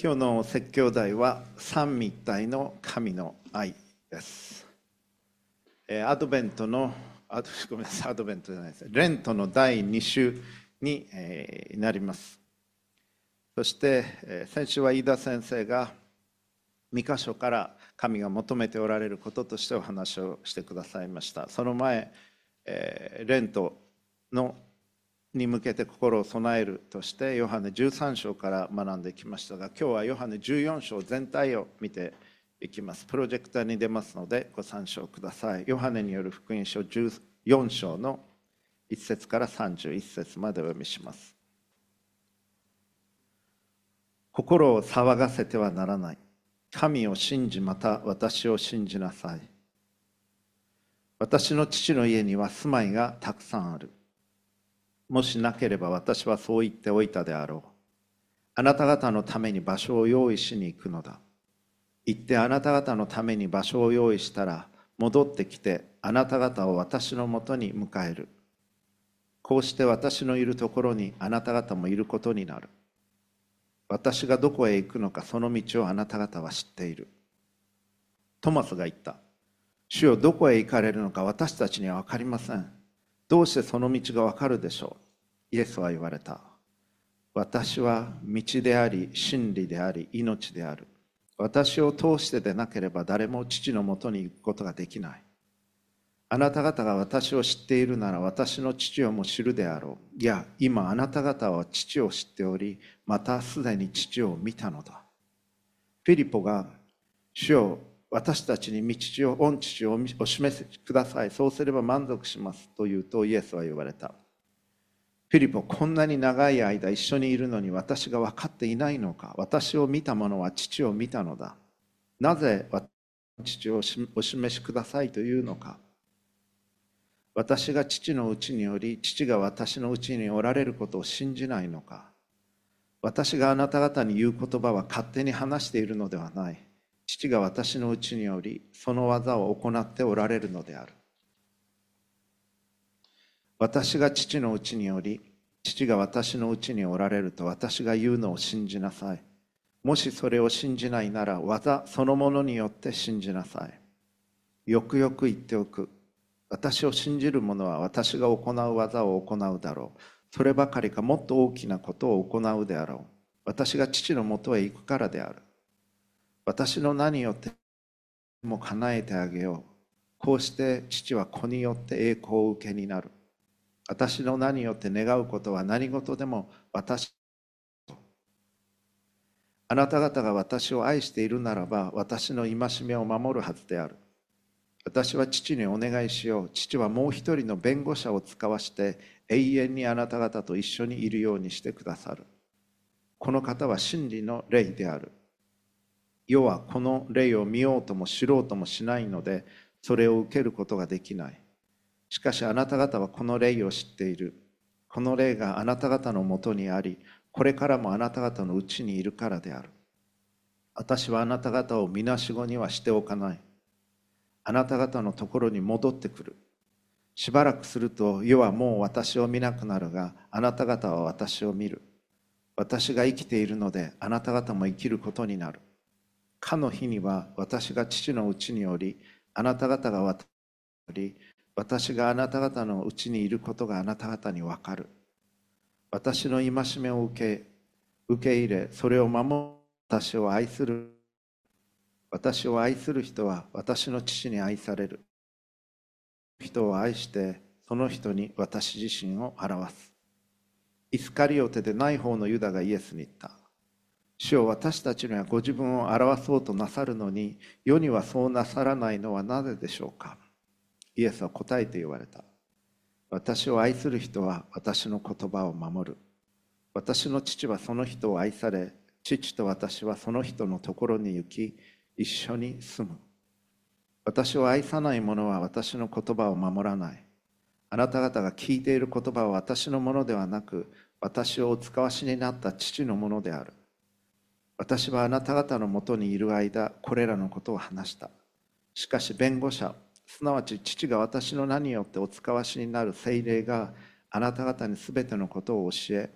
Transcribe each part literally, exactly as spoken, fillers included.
今日の説教題は三位一体の神の愛です。アドベントのあごめんなさいアドベントじゃないです。レントのだいに週になります。そして先週は飯田先生がに箇所から神が求めておられることとしてお話をしてくださいました。その前レントのに向けて心を備えるとしてヨハネじゅうさん章から学んできましたが、今日はヨハネじゅうよん章全体を見ていきます。プロジェクターに出ますのでご参照ください。ヨハネによる福音書じゅうよん章のいち節からさんじゅういち節までお読みします。心を騒がせてはならない。神を信じ、また私を信じなさい。私の父の家には住まいがたくさんある。もしなければ私はそう言っておいたであろう。あなた方のために場所を用意しに行くのだ。行ってあなた方のために場所を用意したら、戻ってきてあなた方を私のもとに迎える。こうして私のいるところにあなた方もいることになる。私がどこへ行くのかその道をあなた方は知っている。トマスが言った。主よ、どこへ行かれるのか私たちには分かりません。どうしてその道がわかるでしょう。イエスは言われた。私は道であり、真理であり、命である。私を通してでなければ誰も父のもとに行くことができない。あなた方が私を知っているなら私の父をも知るであろう。いや、今あなた方は父を知っており、またすでに父を見たのだ。フィリポが、主よ、私たちに道を、御父をお示しください。そうすれば満足しますと言うとイエスは言われた。フィリポ、こんなに長い間一緒にいるのに私が分かっていないのか。私を見た者は父を見たのだ。なぜ私の父をお示しくださいというのか。私が父のうちにより、父が私のうちにおられることを信じないのか。私があなた方に言う言葉は勝手に話しているのではない。父が私のうちによりその技を行っておられるのである。私が父のうちにより父が私のうちにおられると私が言うのを信じなさい。もしそれを信じないなら技そのものによって信じなさい。よくよく言っておく。私を信じる者は私が行う技を行うだろう。そればかりかもっと大きなことを行うであろう。私が父のもとへ行くからである。私の名によっても叶えてあげよう。こうして父は子によって栄光を受けになる。私の名によって願うことは何事でも私。あなた方が私を愛しているならば私の戒めを守るはずである。私は父にお願いしよう。父はもう一人の弁護者を使わして永遠にあなた方と一緒にいるようにしてくださる。この方は真理の霊である。世はこの霊を見ようとも知ろうともしないのでそれを受けることができない。しかしあなた方はこの霊を知っている。この霊があなた方のもとにあり、これからもあなた方のうちにいるからである。私はあなた方をみなしごにはしておかない。あなた方のところに戻ってくる。しばらくすると世はもう私を見なくなるが、あなた方は私を見る。私が生きているのであなた方も生きることになる。かの日には私が父のうちにおり、あなた方が私におり、私があなた方のうちにいることがあなた方にわかる。私の戒めを受け、受け入れ、それを守る私を愛する。私を愛する人は私の父に愛される。人を愛してその人に私自身を表す。イスカリオテでない方のユダがイエスに言った。主よ、私たちにはご自分を表そうとなさるのに、世にはそうなさらないのはなぜでしょうか。イエスは答えて言われた。私を愛する人は私の言葉を守る。私の父はその人を愛され、父と私はその人のところに行き、一緒に住む。私を愛さない者は私の言葉を守らない。あなた方が聞いている言葉は私のものではなく、私をお使わしになった父のものである。私はあなた方のもとにいる間、これらのことを話した。しかし弁護者、すなわち父が私の名によってお使わしになる聖霊があなた方にすべてのことを教え、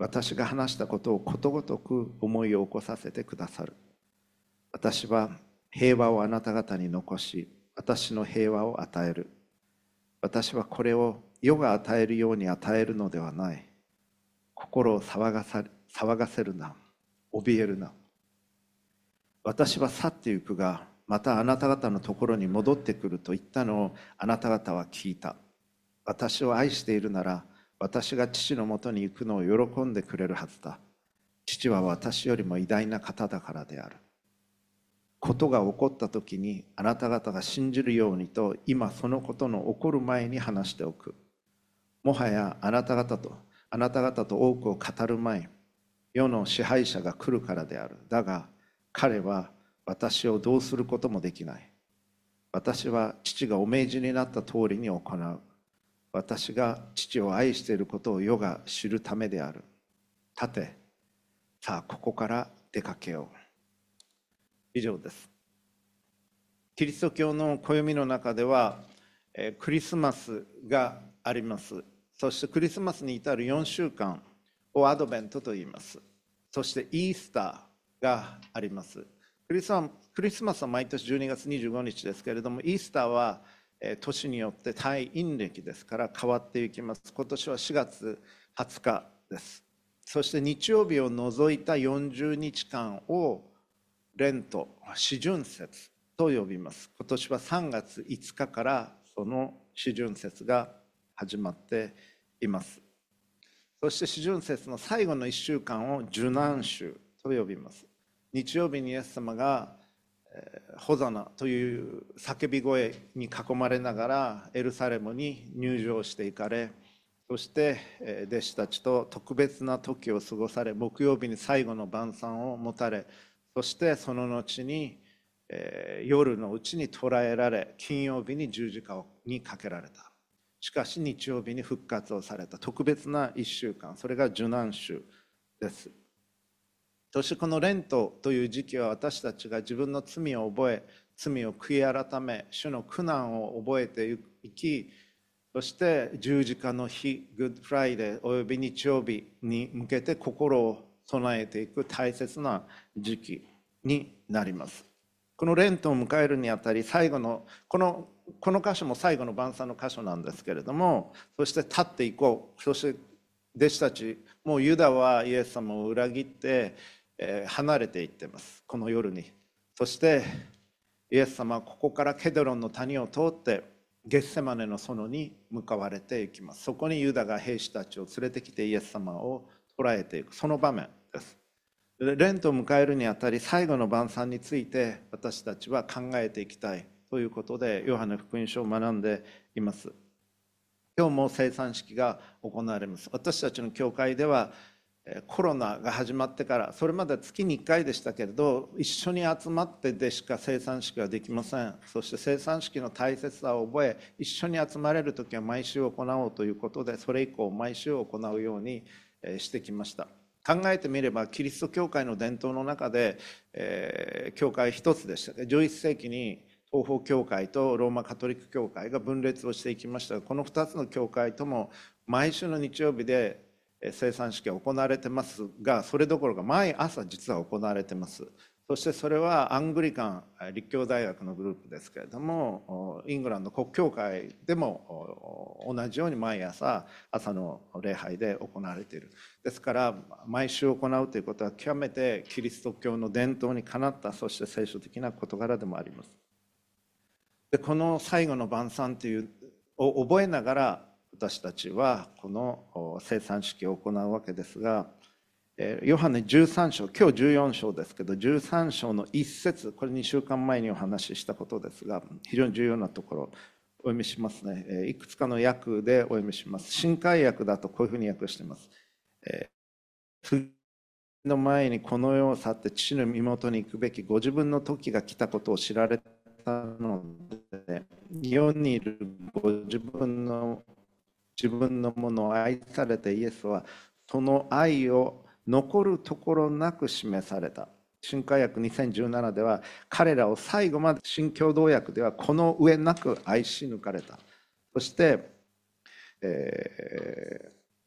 私が話したことをことごとく思いを起こさせてくださる。私は平和をあなた方に残し、私の平和を与える。私はこれを世が与えるように与えるのではない。心を騒がさ、騒がせるな。怯えるな。私は去ってゆくが、またあなた方のところに戻ってくると言ったのをあなた方は聞いた。私を愛しているなら、私が父のもとに行くのを喜んでくれるはずだ。父は私よりも偉大な方だからである。ことが起こった時にあなた方が信じるようにと、今そのことの起こる前に話しておく。もはやあなた方とあなた方と多くを語る前、世の支配者が来るからである。だが彼は私をどうすることもできない。私は父がお命じになった通りに行う。私が父を愛していることを世が知るためである。立て、さあここから出かけよう。以上です。キリスト教の暦の中ではクリスマスがあります。そしてクリスマスに至るよんしゅうかんをアドベントと言います。そしてイースターがあります。クリスマス、クリスマスは毎年じゅうにがつにじゅうごにちですけれども、イースターは年によって対陰暦ですから変わっていきます。今年はしがつはつかです。そして日曜日を除いたよんじゅうにちかんをレント、四旬節と呼びます。今年はさんがついつかからその四旬節が始まっています。そして四旬節の最後のいっしゅうかんを受難週と呼びます。日曜日にイエス様がホザナという叫び声に囲まれながらエルサレムに入場していかれ、そして弟子たちと特別な時を過ごされ、木曜日に最後の晩餐を持たれ、そしてその後に夜のうちに捕らえられ、金曜日に十字架にかけられた。しかし日曜日に復活をされた特別ないっしゅうかん、それが受難週です。そしてこのレントという時期は、私たちが自分の罪を覚え、罪を悔い改め、主の苦難を覚えていき、そして十字架の日、グッドフライデーおよび日曜日に向けて心を備えていく大切な時期になります。このレントを迎えるにあたり、最後のこのこの箇所も最後の晩餐の箇所なんですけれども、そして立っていこう。そして弟子たち、もうユダはイエス様を裏切って離れていってます、この夜に。そしてイエス様はここからケドロンの谷を通ってゲッセマネの園に向かわれていきます。そこにユダが兵士たちを連れてきてイエス様を捕らえていく、その場面です。レントを迎えるにあたり、最後の晩餐について私たちは考えていきたいということで、ヨハネ福音書を学んでいます。今日も聖餐式が行われます。私たちの教会ではコロナが始まってから、それまで月にいっかいでしたけれど、一緒に集まってでしか聖餐式はできません。そして聖餐式の大切さを覚え、一緒に集まれる時は毎週行おうということで、それ以降毎週行うようにしてきました。考えてみれば、キリスト教会の伝統の中で、えー、教会一つでした。じゅういっせいきに東方教会とローマカトリック教会が分裂をしていきましたが、このふたつの教会とも毎週の日曜日で聖餐式が行われてますが、それどころか毎朝実は行われてます。そしてそれはアングリカン立教大学のグループですけれども、イングランド国教会でも同じように毎朝朝の礼拝で行われている。ですから毎週行うということは極めてキリスト教の伝統にかなった、そして聖書的な事柄でもあります。でこの最後の晩餐というを覚えながら、私たちはこの聖餐式を行うわけですが、ヨハネじゅうさんしょう、今日じゅうよんしょうですけど、じゅうさんしょうのいっせつ、これにしゅうかんまえにお話ししたことですが、非常に重要なところお読みしますね。いくつかの訳でお読みします。新海訳だとこういうふうに訳しています。次の前にこの世を去って父の身元に行くべきご自分の時が来たことを知られたので、世にいるご自分の自分のものを愛されたイエスは、その愛を残るところなく示された。新海訳にせんじゅうななでは、彼らを最後まで、新共同訳ではこの上なく愛し抜かれた。そして、えー、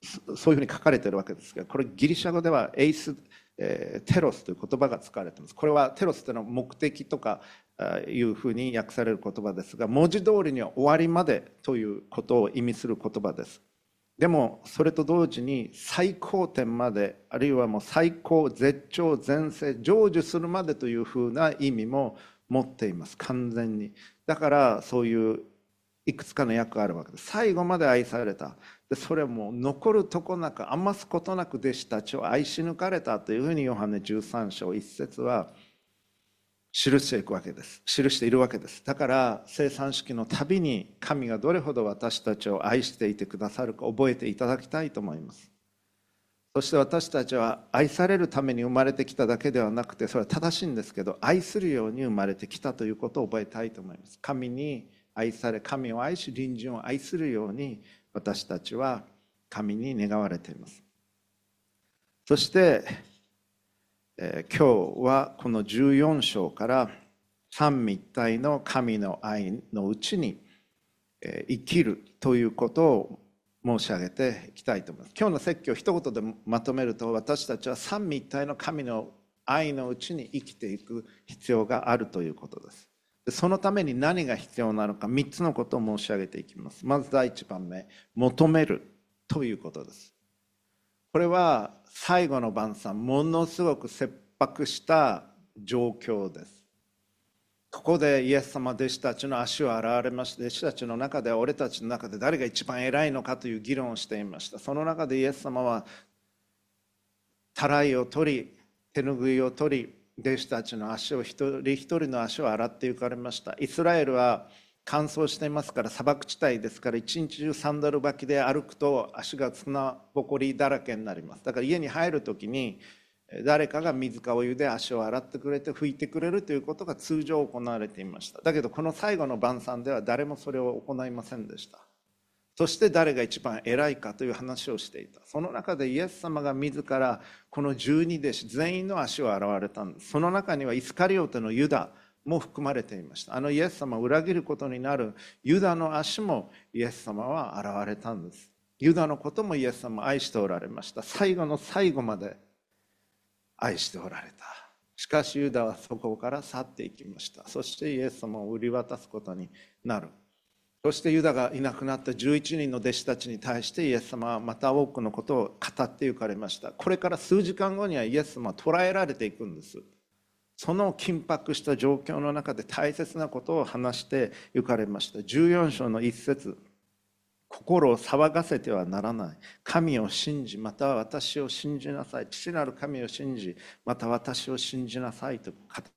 そういうふうに書かれているわけですが、これギリシャ語ではエイス、えーテロスという言葉が使われています。これはテロスというのは目的とかいうふうに訳される言葉ですが、文字通りには終わりまでということを意味する言葉です。でもそれと同時に最高点まで、あるいはもう最高、絶頂、全盛、成就するまでというふうな意味も持っています。完全に。だからそういういくつかの訳があるわけです。最後まで愛された。でそれも残るとこなく、余すことなく弟子たちを愛し抜かれたというふうにヨハネじゅうさん章いち節は記していくわけです。記しているわけです。だから生産式のたびに神がどれほど私たちを愛していてくださるか覚えていただきたいと思います。そして私たちは愛されるために生まれてきただけではなくて、それは正しいんですけど、愛するように生まれてきたということを覚えたいと思います。神に愛され、神を愛し隣人を愛するように私たちは神に願われています。そしてえー、今日はこのじゅうよん章から三位一体の神の愛のうちに、えー、生きるということを申し上げていきたいと思います。今日の説教を一言でまとめると、私たちは三位一体の神の愛のうちに生きていく必要があるということです。でそのために何が必要なのか、みっつのことを申し上げていきます。まず第一番目、求めるということです。これは最後の晩餐、ものすごく切迫した状況です。ここでイエス様、弟子たちの足を洗われまして、弟子たちの中では俺たちの中で誰が一番偉いのかという議論をしていました。その中でイエス様はたらいを取り、手ぬぐいを取り、弟子たちの足を一人一人の足を洗って行かれました。イスラエルは乾燥していますから、砂漠地帯ですから一日中サンダル履きで歩くと足が砂ぼこりだらけになります。だから家に入る時に誰かが水かお湯で足を洗ってくれて拭いてくれるということが通常行われていました。だけどこの最後の晩餐では誰もそれを行いませんでした。そして誰が一番偉いかという話をしていた。その中でイエス様が自らこの十二弟子全員の足を洗われたんです。その中にはイスカリオテのユダも含まれていました。あのイエス様を裏切ることになるユダの足もイエス様は洗われたんです。ユダのこともイエス様は愛しておられました。最後の最後まで愛しておられた。しかしユダはそこから去っていきました。そしてイエス様を売り渡すことになる。そしてユダがいなくなったじゅういちにんの弟子たちに対してイエス様はまた多くのことを語って行かれました。これから数時間後にはイエス様は捕らえられていくんです。その緊迫した状況の中で大切なことを話して行かれました。じゅうよん章の一節、心を騒がせてはならない。神を信じ、または私を信じなさい。父なる神を信じ、また私を信じなさいと語って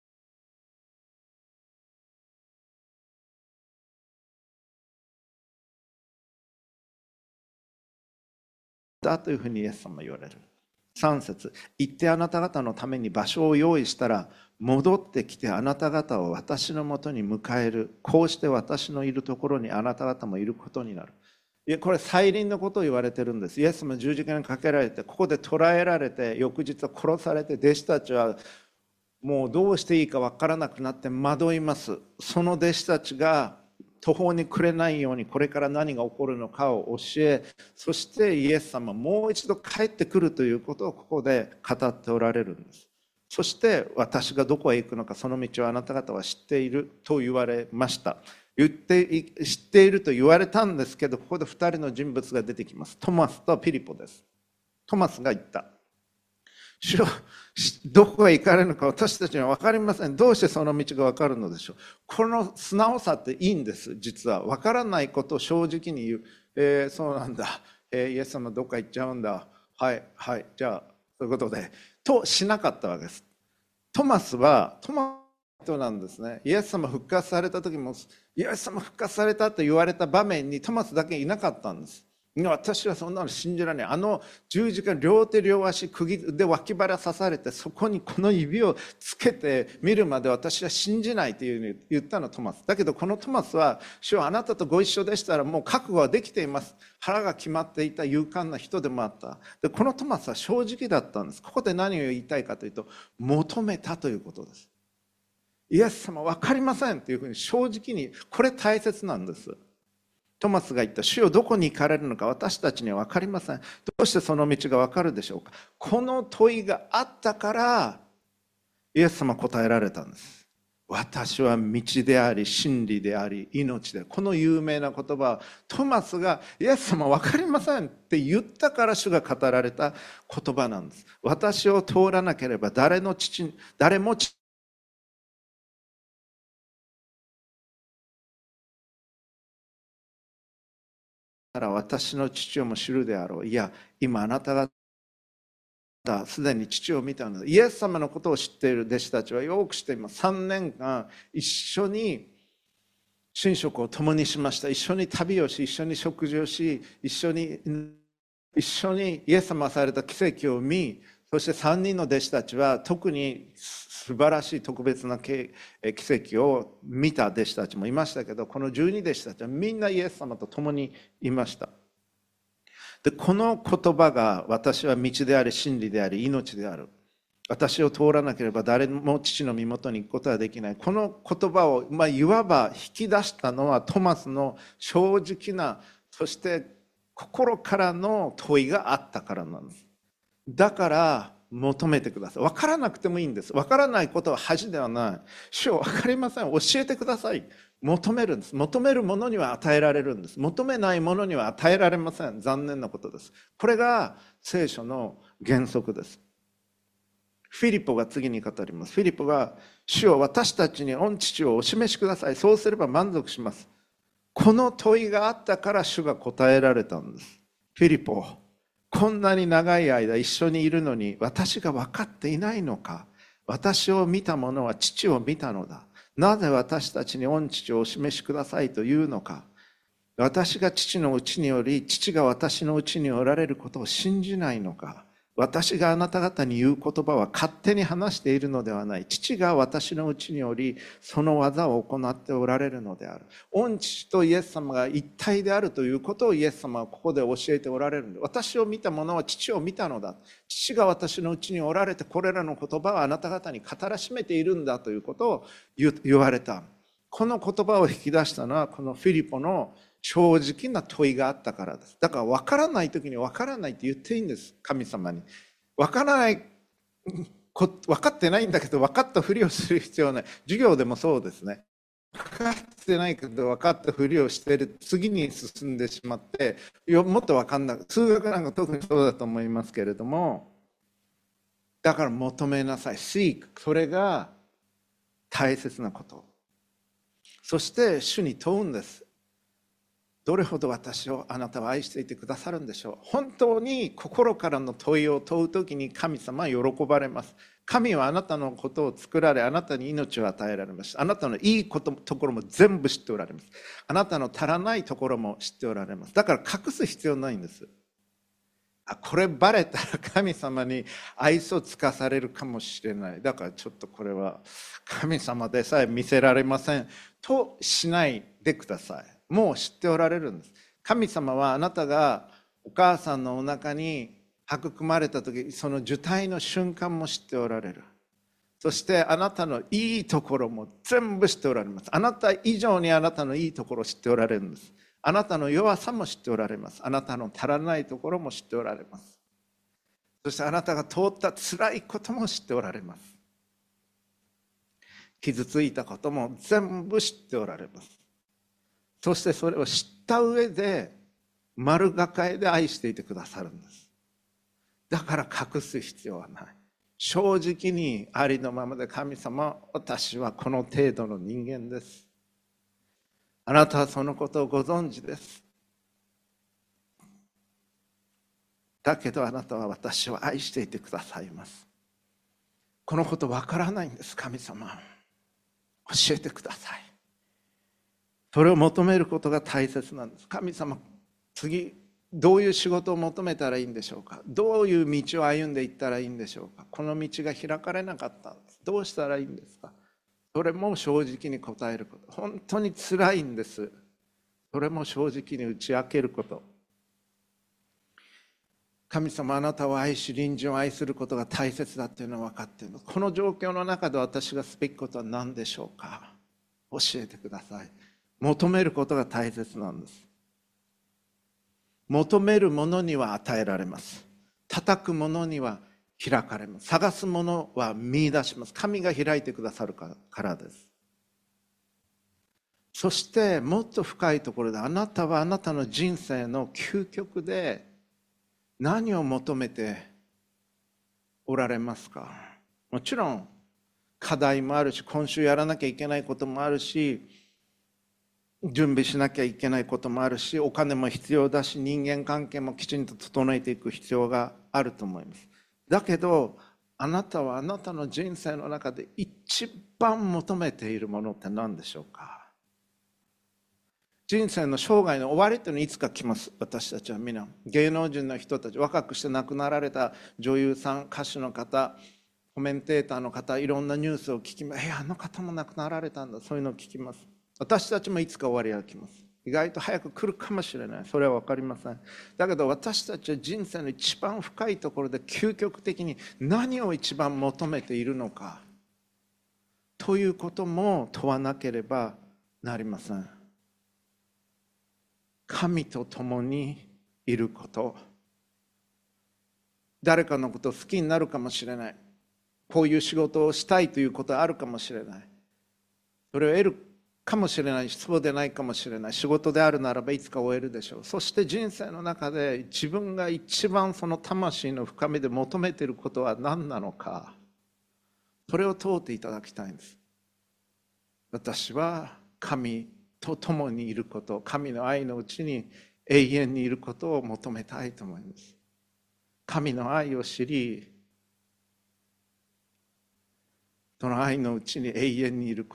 だというふうにイエス様は言われる。さん節、行ってあなた方のために場所を用意したら戻ってきてあなた方を私のもとに迎える。こうして私のいるところにあなた方もいることになる。いや、これ再臨のことを言われてるんです。イエスも十字架にかけられて、ここで捕らえられて、翌日は殺されて、弟子たちはもうどうしていいか分からなくなって惑います。その弟子たちが途方に暮れないようにこれから何が起こるのかを教え、そしてイエス様もう一度帰ってくるということをここで語っておられるんです。そして私がどこへ行くのかその道をあなた方は知っていると言われました。言って知っていると言われたんですけど、ここでふたりの人物が出てきます。トマスとピリポです。トマスが言った。主よ、どこへ行かれるのか私たちには分かりません。どうしてその道が分かるのでしょう。この素直さっていいんです。実は分からないことを正直に言う。えー、そうなんだ、えー、イエス様どっか行っちゃうんだ、はいはいじゃあそういうことでとしなかったわけです。トマスはトマスなんですね。イエス様復活された時もイエス様復活されたと言われた場面にトマスだけいなかったんです。私はそんなの信じられない。あの十字架両手両足釘で脇腹刺されてそこにこの指をつけて見るまで私は信じないというふうに言ったのトマスだけど、このトマスは主はあなたとご一緒でしたらもう覚悟はできています。腹が決まっていた勇敢な人でもあった。でこのトマスは正直だったんです。ここで何を言いたいかというと、求めたということです。イエス様分かりませんというふうに正直に、これ大切なんです。 トマスが言った、主よどこに行かれるのか私たちには分かりません。どうしてその道が分かるでしょうか。この問いがあったからイエス様は答えられたんです。私は道であり真理であり命である。この有名な言葉はトマスがイエス様分かりませんって言ったから主が語られた言葉なんです。私を通らなければ誰の父誰も父なら私の父をも知るであろう。いや今あなたがすでに父を見たのだ。イエス様のことを知っている弟子たちはよく知っています。さんねんかん一緒に寝食を共にしました。一緒に旅をし、一緒に食事をし、一緒に一緒にイエス様がされた奇跡を見、そしてさんにんの弟子たちは特に素晴らしい特別な奇跡を見た弟子たちもいましたけど、このじゅうに弟子たちはみんなイエス様と共にいました。でこの言葉が私は道であり真理であり命である。私を通らなければ誰も父の身元に行くことはできない。この言葉を、まあ、いわば引き出したのはトマスの正直な、そして心からの問いがあったからなんです。だから求めてください。分からなくてもいいんです。分からないことは恥ではない。主よ分かりません。教えてください。求めるんです。求めるものには与えられるんです。求めないものには与えられません。残念なことです。これが聖書の原則です。フィリポが次に語ります。フィリポが主よ私たちに御父をお示しください。そうすれば満足します。この問いがあったから主が答えられたんです。フィリポ、こんなに長い間一緒にいるのに私が分かっていないのか。私を見た者は父を見たのだ。なぜ私たちに御父をお示しくださいというのか。私が父のうちにより父が私のうちにおられることを信じないのか。私があなた方に言う言葉は勝手に話しているのではない。父が私のうちによりその技を行っておられるのである。御父とイエス様が一体であるということをイエス様はここで教えておられるので、私を見た者は父を見たのだ。父が私のうちにおられてこれらの言葉をあなた方に語らしめているんだということを言われた。この言葉を引き出したのはこのフィリポの正直な問いがあったからです。だから分からない時に分からないって言っていいんです。神様に分からない分かってないんだけど分かったふりをする必要はない。授業でもそうですね。分かってないけど分かったふりをしてる次に進んでしまってもっと分かんない。数学なんか特にそうだと思いますけれども、だから求めなさい。Seek、それが大切なこと。そして主に問うんです。どれほど私をあなたは愛していてくださるんでしょう。本当に心からの問いを問うときに神様は喜ばれます。神はあなたのことを作られ、あなたに命を与えられました。あなたのいいこと、ところも全部知っておられます。あなたの足らないところも知っておられます。だから隠す必要ないんです。あ、これバレたら神様に愛想つかされるかもしれない。だからちょっとこれは神様でさえ見せられませんとしないでください。もう知っておられるんです。神様はあなたがお母さんのお腹に育まれた時、その受胎の瞬間も知っておられる。そしてあなたのいいところも全部知っておられます。あなた以上にあなたのいいところを知っておられるんです。あなたの弱さも知っておられます。あなたの足らないところも知っておられます。そしてあなたが通った辛いことも知っておられます。傷ついたことも全部知っておられます。そしてそれを知った上で丸抱えで愛していてくださるんです。だから隠す必要はない。正直にありのままで、神様、私はこの程度の人間です。あなたはそのことをご存知です。だけどあなたは私を愛していてくださいます。このことわからないんです。神様、教えてください。それを求めることが大切なんです。神様、次どういう仕事を求めたらいいんでしょうか。どういう道を歩んでいったらいいんでしょうか。この道が開かれなかったんです。どうしたらいいんですか。それも正直に答えること。本当につらいんです。それも正直に打ち明けること。神様、あなたを愛し隣人を愛することが大切だというのは分かっています。この状況の中で私がすべきことは何でしょうか。教えてください。求めることが大切なんです。 求めるものには与えられます。叩くものには開かれます。探すものは見出します。神が開いてくださるからです。そしてもっと深いところで、あなたはあなたの人生の究極で何を求めておられますか？もちろん課題もあるし、今週やらなきゃいけないこともあるし、準備しなきゃいけないこともあるし、お金も必要だし、人間関係もきちんと整えていく必要があると思います。だけどあなたはあなたの人生の中で一番求めているものって何でしょうか？人生の生涯の終わりというのはいつか来ます。私たちは皆芸能人の人たち、若くして亡くなられた女優さん、歌手の方、コメンテーターの方、いろんなニュースを聞きます。えあの方も亡くなられたんだ、そういうのを聞きます。私たちもいつか終わりが来ます。意外と早く来るかもしれない、それは分かりません。だけど私たちは人生の一番深いところで究極的に何を一番求めているのかということも問わなければなりません。神と共にいること。誰かのことを好きになるかもしれない。こういう仕事をしたいということはあるかもしれない。それを得るかもしれないし、そうでないかもしれない。仕事であるならばいつか終えるでしょう。そして人生の中で自分が一番その魂の深みで求めていることは何なのか、それを問うていただきたいんです。私は神と共にいること、神の愛のうちに永遠にいることを求めたいと思います。神の愛を知り、その愛のうちに永遠にいること、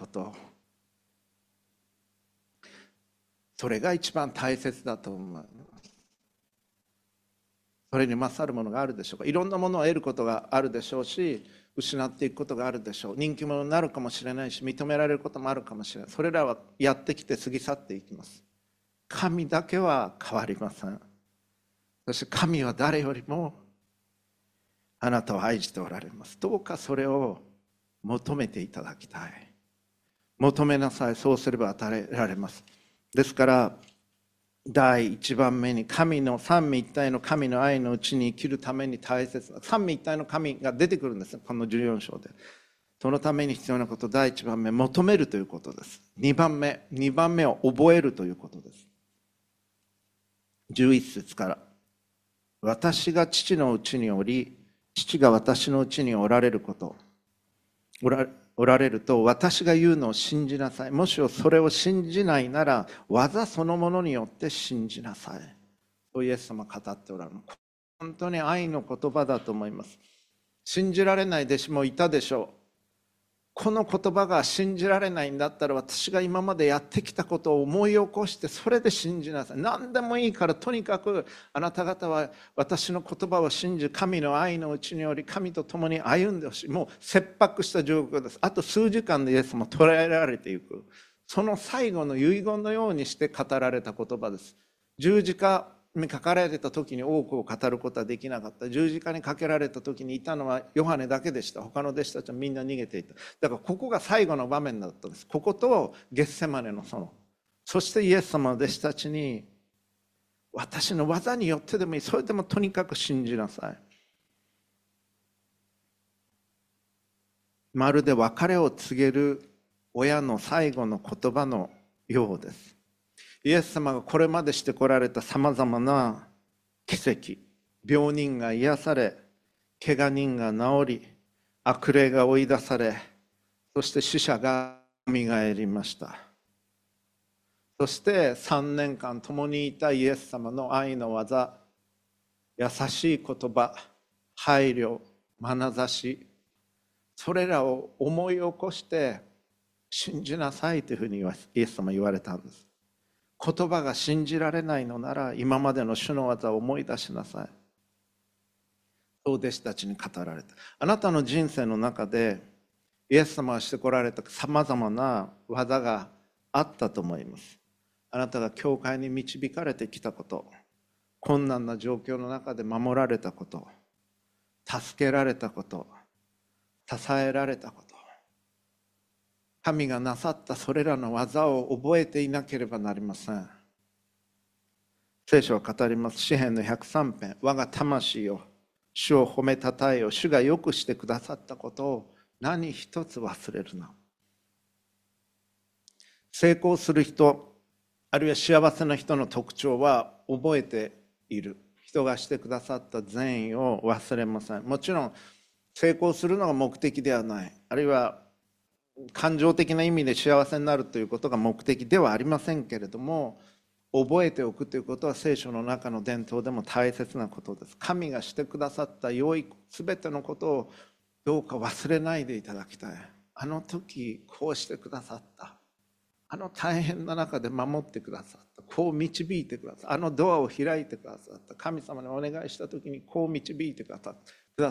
それが一番大切だと思います。それに勝るものがあるでしょうか。いろんなものを得ることがあるでしょうし、失っていくことがあるでしょう。人気者になるかもしれないし、認められることもあるかもしれない。それらはやってきて過ぎ去っていきます。神だけは変わりません。そして神は誰よりもあなたを愛しておられます。どうかそれを求めていただきたい。求めなさい。そうすれば与えられます。ですから第一番目に神の三位一体の神の愛のうちに生きるために大切な三位一体の神が出てくるんですよ、このじゅうよん章で。そのために必要なこと、第一番目、求めるということです。二番目、二番目を覚えるということです。じゅういち節から、私が父のうちにおり、父が私のうちにおられること、おらおられると私が言うのを信じなさい。もしそれを信じないなら技そのものによって信じなさい。とイエス様は語っておられる。本当に愛の言葉だと思います。信じられない弟子もいたでしょう。この言葉が信じられないんだったら、私が今までやってきたことを思い起こしてそれで信じなさい。何でもいいから、とにかくあなた方は私の言葉を信じ、神の愛のうちにより神と共に歩んでほしい。もう切迫した状況です。あと数時間でイエスも捕らえられていく、その最後の遺言のようにして語られた言葉です。十字架にかかられた時に多くを語ることはできなかった。十字架にかけられた時にいたのはヨハネだけでした。他の弟子たちはみんな逃げていた。だからここが最後の場面だったんです。こことゲッセマネの園。そしてイエス様の弟子たちに、私の技によってでもいい、それでもとにかく信じなさい。まるで別れを告げる親の最後の言葉のようです。イエス様がこれまでしてこられたさまざまな奇跡、病人が癒され、怪我人が治り、悪霊が追い出され、そして死者がよみがえりました。そしてさんねんかん共にいたイエス様の愛の技、優しい言葉、配慮、眼差し、それらを思い起こして信じなさいというふうにイエス様は言われたんです。言葉が信じられないのなら、今までの主の技を思い出しなさい。そう弟子たちに語られた。あなたの人生の中でイエス様がしてこられたさまざまな技があったと思います。あなたが教会に導かれてきたこと、困難な状況の中で守られたこと、助けられたこと、支えられたこと、神がなさったそれらの技を覚えていなければなりません。 聖書は語ります。詩編のひゃくさん編。我が魂よ、主を褒めたたえよ。主がよくしてくださったことを何一つ忘れるな。成功する人、あるいは幸せな人の特徴は覚えている。人がしてくださった善意を忘れません。もちろん成功するのが目的ではない。あるいは感情的な意味で幸せになるということが目的ではありませんけれども、覚えておくということは聖書の中の伝統でも大切なことです。神がしてくださった良いすべてのことをどうか忘れないでいただきたい。あの時こうしてくださった、あの大変な中で守ってくださった、こう導いてくださった、あのドアを開いてくださった、神様にお願いした時にこう導いてくださった、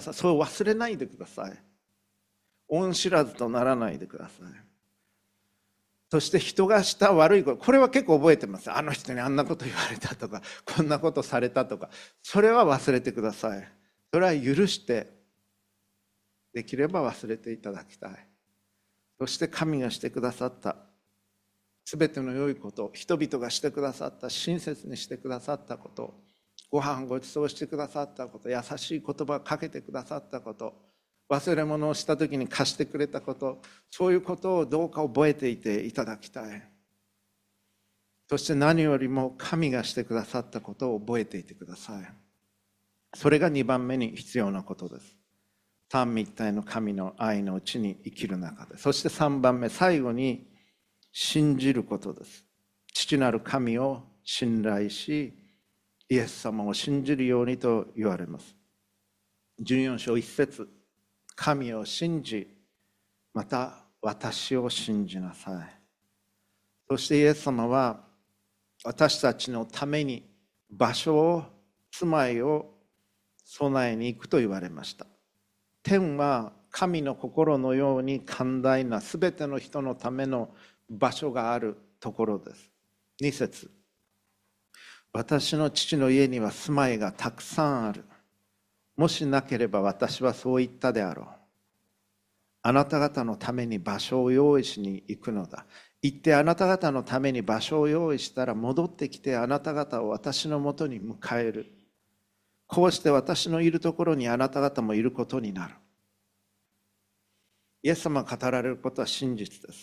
それを忘れないでください。恩知らずとならないでください。そして人がした悪いこと、これは結構覚えてます。あの人にあんなこと言われたとか、こんなことされたとか、それは忘れてください。それは許して、できれば忘れていただきたい。そして神がしてくださったすべての良いこと、人々がしてくださった、親切にしてくださったこと、ご飯ごちそうしてくださったこと、優しい言葉をかけてくださったこと、忘れ物をした時に貸してくれたこと、そういうことをどうか覚えていていただきたい。そして何よりも神がしてくださったことを覚えていてください。それがにばんめに必要なことです。三位一体の神の愛のうちに生きる中で。そしてさんばんめ、最後に信じることです。父なる神を信頼し、イエス様を信じるようにと言われます。じゅうよん章いち節、神を信じ、また私を信じなさい。そしてイエス様は私たちのために場所を、住まいを備えに行くと言われました。天は神の心のように寛大なすべての人のための場所があるところです。に節、私の父の家には住まいがたくさんある。もしなければ私はそう言ったであろう。あなた方のために場所を用意しに行くのだ。行ってあなた方のために場所を用意したら戻ってきてあなた方を私のもとに迎える。こうして私のいるところにあなた方もいることになる。イエス様が語られることは真実です。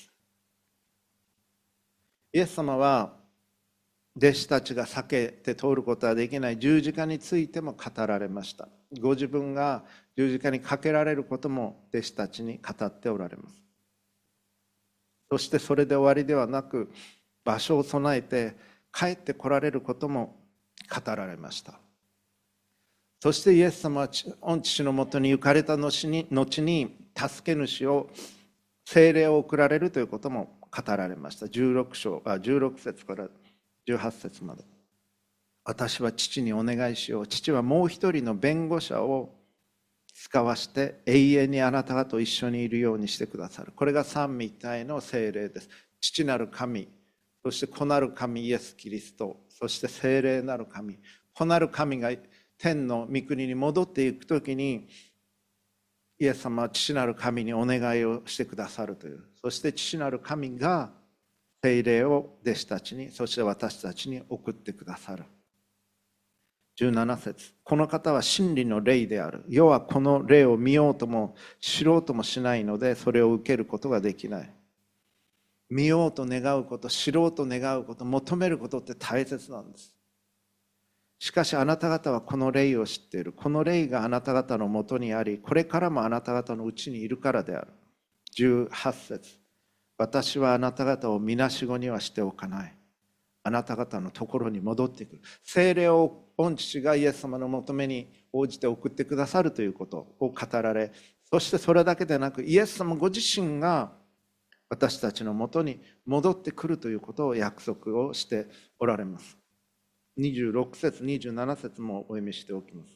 イエス様は弟子たちが避けて通ることはできない十字架についても語られました。ご自分が十字架にかけられることも弟子たちに語っておられます。そしてそれで終わりではなく、場所を備えて帰って来られることも語られました。そしてイエス様は御父のもとに行かれた後に後に助け主を、聖霊を送られるということも語られました。じゅうろく章、あ、じゅうろく節からじゅうはち節まで。私は父にお願いしよう。父はもう一人の弁護者を使わして永遠にあなた方と一緒にいるようにしてくださる。これが三位一体の聖霊です。父なる神、そして子なる神イエス・キリスト、そして聖霊なる神。子なる神が天の御国に戻っていくときに、イエス様は父なる神にお願いをしてくださるという。そして父なる神が聖霊を弟子たちに、そして私たちに送ってくださる。じゅうなな節、この方は真理の霊である。世はこの霊を見ようとも知ろうともしないので、それを受けることができない。見ようと願うこと、知ろうと願うこと、求めることって大切なんです。しかしあなた方はこの霊を知っている。この霊があなた方のもとにあり、これからもあなた方のうちにいるからである。じゅうはち節、私はあなた方をみなしごにはしておかない。あなた方のところに戻ってくる。聖霊を御父がイエス様の求めに応じて送ってくださるということを語られ、そしてそれだけでなく、イエス様ご自身が私たちのもとに戻ってくるということを約束をしておられます。にじゅうろく節、にじゅうなな節もお読みしておきます。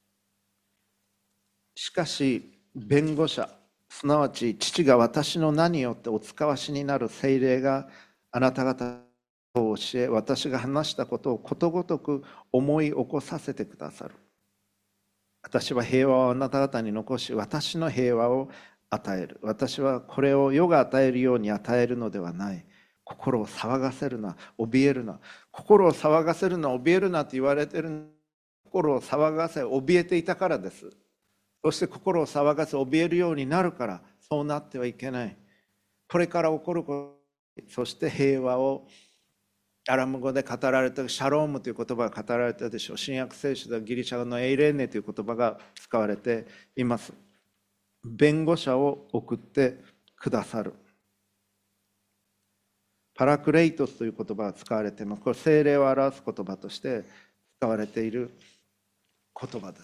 しかし弁護者、すなわち父が私の名によってお使わしになる聖霊があなた方を教え、私が話したことをことごとく思い起こさせてくださる。私は平和をあなた方に残し、私の平和を与える。私はこれを世が与えるように与えるのではない。 心を騒がせるな、怯えるな。心を騒がせるな、怯えるなって言われてる。心を騒がせ、怯えていたからです。そして心を騒がせ、怯えるようになるから、そうなってはいけない。これから起こること、そして平和を、アラム語で語られたシャロームという言葉が語られたでしょう。新約聖書ではギリシャ語のエイレーネという言葉が使われています。弁護者を送ってくださる。パラクレイトスという言葉が使われています。これ聖霊を表す言葉として使われている言葉です。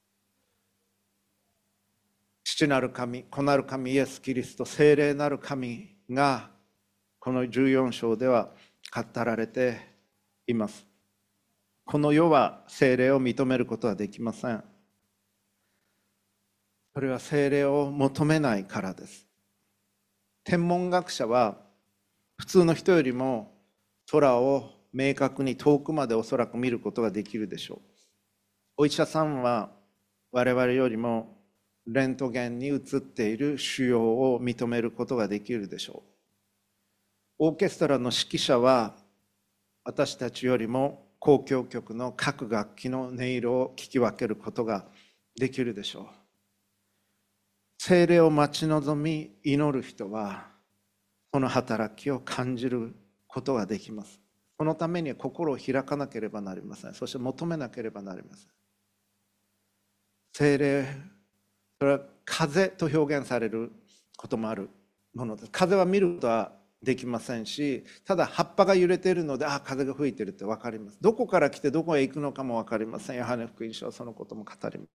父なる神、子なる神イエス・キリスト、聖霊なる神がこのじゅうよん章では語られています。この世は聖霊を認めることはできません。それは聖霊を求めないからです。天文学者は普通の人よりも空を明確に遠くまでおそらく見ることができるでしょう。お医者さんは我々よりもレントゲンに映っている腫瘍を認めることができるでしょう。オーケストラの指揮者は私たちよりも交響曲の各楽器の音色を聞き分けることができるでしょう。聖霊を待ち望み祈る人はその働きを感じることができます。そのために心を開かなければなりません。そして求めなければなりません。聖霊、それは風と表現されることもあるものです。風は見ることはできませんし、ただ葉っぱが揺れているので、あ、風が吹いているって分かります。どこから来てどこへ行くのかも分かりません。ヨハネ福音書はそのことも語ります。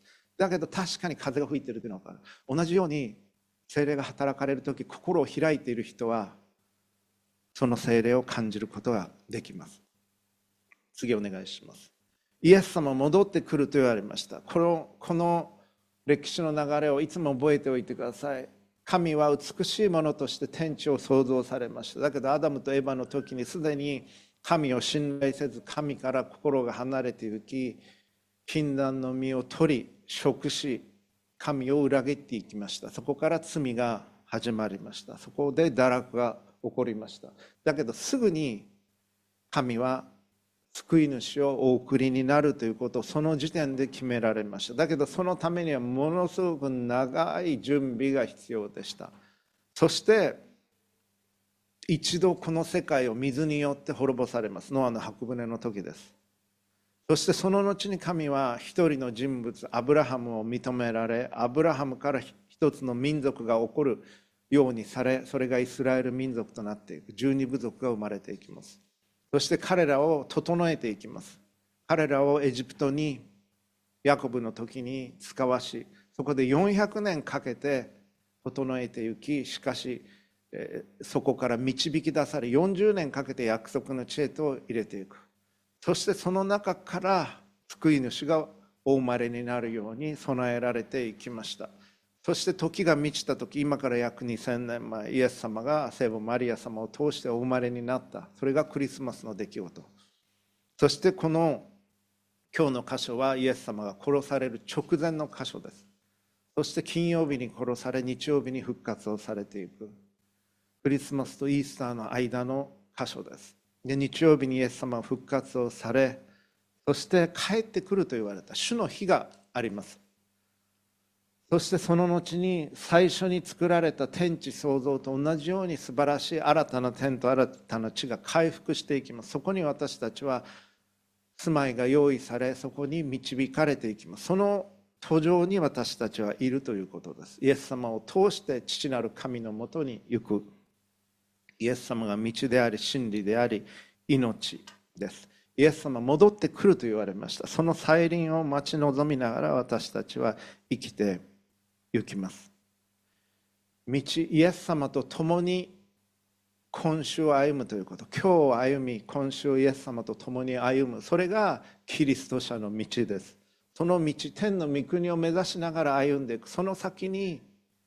だけど確かに風が吹いているというのは分かる。同じように聖霊が働かれる時、心を開いている人はその聖霊を感じることができます。次お願いします。イエス様戻ってくると言われました。この、この歴史の流れをいつも覚えておいてください。神は美しいものとして天地を創造されました。だけどアダムとエバの時にすでに神を信頼せず、神から心が離れていき、禁断の実を取り食し、神を裏切っていきました。そこから罪が始まりました。そこで堕落が起こりました。だけどすぐに神は救い主をお送りになるということをその時点で決められました。だけどそのためにはものすごく長い準備が必要でした。そして一度この世界を水によって滅ぼされます。ノアの箱舟の時です。そしてその後に神は一人の人物アブラハムを認められ、アブラハムから一つの民族が起こるようにされ、それがイスラエル民族となっていく。十二部族が生まれていきます。そして彼らを整えていきます。彼らをエジプトにヤコブの時に使わし、そこでよんひゃくねんかけて整えていき、しかしそこから導き出されよんじゅうねんかけて約束の地へと入れていく。そしてその中から救い主がお生まれになるように備えられていきました。そして時が満ちた時、今から約にせんねんまえ、イエス様が聖母マリア様を通してお生まれになった。それがクリスマスの出来事。そしてこの今日の箇所はイエス様が殺される直前の箇所です。そして金曜日に殺され、日曜日に復活をされていく。クリスマスとイースターの間の箇所です。で、日曜日にイエス様は復活をされ、そして帰ってくると言われた主の日があります。そしてその後に最初に作られた天地創造と同じように素晴らしい新たな天と新たな地が回復していきます。そこに私たちは住まいが用意され、そこに導かれていきます。その途上に私たちはいるということです。イエス様を通して父なる神のもとに行く。イエス様が道であり真理であり命です。イエス様戻ってくると言われました。その再臨を待ち望みながら私たちは生きて行きます。道、イエス様と共に今週を歩むということ、今日を歩み今週をイエス様と共に歩む、それがキリスト者の道です。その道、天の御国を目指しながら歩んでいく。その先に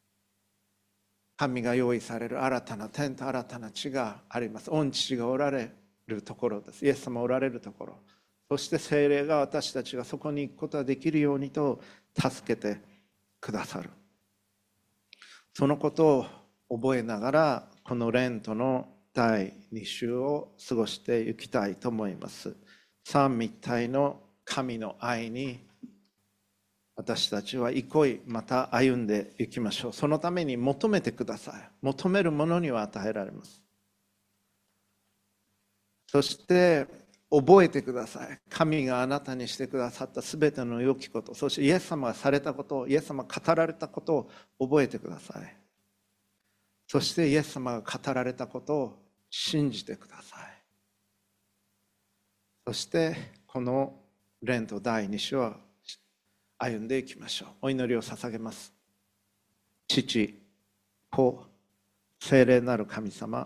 神が用意される新たな天と新たな地があります。御父がおられるところです。イエス様おられるところ、そして聖霊が私たちがそこに行くことができるようにと助けてくださる。そのことを覚えながらこのレントのだいに週を過ごしていきたいと思います。三位一体の神の愛に私たちは憩い、また歩んでいきましょう。そのために求めてください。求めるものには与えられます。そして覚えてください。神があなたにしてくださったすべての良きこと、そしてイエス様がされたこと、イエス様が語られたことを覚えてください。そしてイエス様が語られたことを信じてください。そしてこのレントだいに週は歩んでいきましょう。お祈りを捧げます。父、子、聖霊なる神様、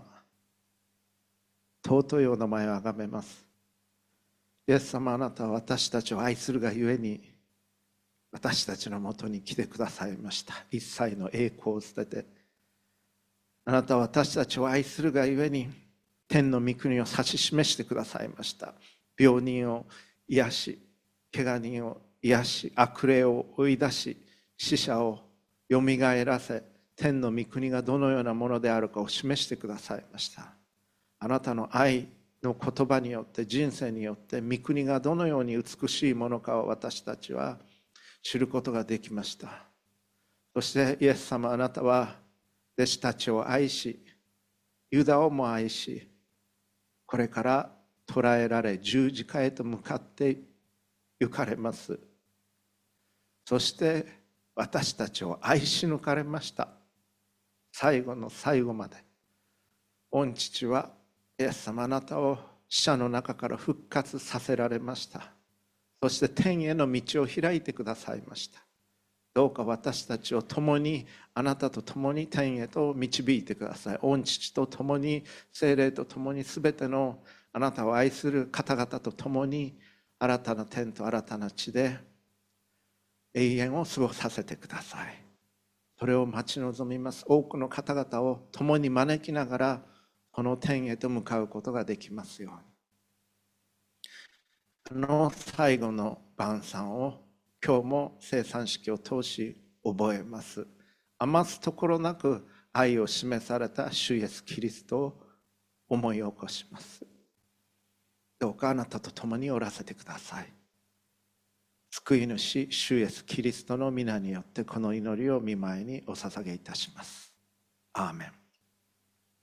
尊いお名前をあがめます。イエス様、あなたは私たちを愛するがゆえに私たちのもとに来てくださいました。一切の栄光を捨てて、あなたは私たちを愛するがゆえに天の御国を指し示してくださいました。病人を癒し、怪我人を癒し、悪霊を追い出し、死者をよみがえらせ、天の御国がどのようなものであるかを示してくださいました。あなたの愛の言葉によって、人生によって御国がどのように美しいものかを私たちは知ることができました。そしてイエス様、あなたは弟子たちを愛し、ユダをも愛し、これから捕らえられ十字架へと向かって行かれます。そして私たちを愛し抜かれました。最後の最後まで。御父はイエス様、あなたを死者の中から復活させられました。そして天への道を開いてくださいました。どうか私たちを共に、あなたと共に天へと導いてください。御父と共に、聖霊と共に、すべてのあなたを愛する方々と共に、新たな天と新たな地で永遠を過ごさせてください。それを待ち望みます。多くの方々を共に招きながら、この天へと向かうことができますように。あの最後の晩餐を今日も聖餐式を通し覚えます。余すところなく愛を示された主イエスキリストを思い起こします。どうかあなたと共におらせてください。救い主主イエスキリストの皆によってこの祈りを御前にお捧げいたします。アーメン。